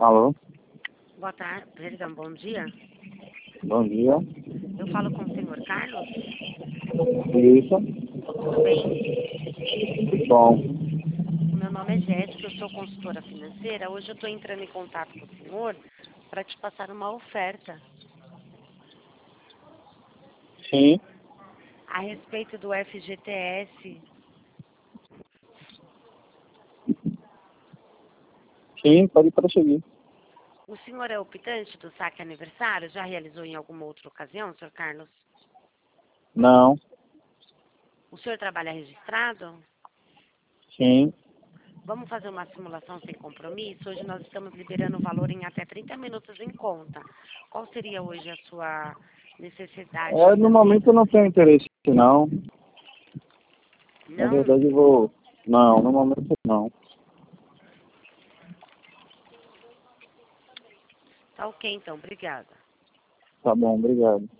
Alô? Boa tarde, perdão, bom dia. Bom dia. Eu falo com o senhor Carlos. Isso. Tudo bem? Bom. O meu nome é Jéssica, eu sou consultora financeira. Hoje eu estou entrando em contato com o senhor para te passar uma oferta Sim. a respeito do FGTS. Sim, pode prosseguir. O senhor é optante do saque aniversário? Já realizou em alguma outra ocasião, senhor Carlos? Não. O senhor trabalha registrado? Sim. Vamos fazer uma simulação sem compromisso? Hoje nós estamos liberando o valor em até 30 minutos em conta. Qual seria hoje a sua necessidade No momento financeira? eu não tenho interesse, não. Na Não? verdade eu vou... Não, no momento não. Tá ok, então. Obrigada. Tá bom, obrigado.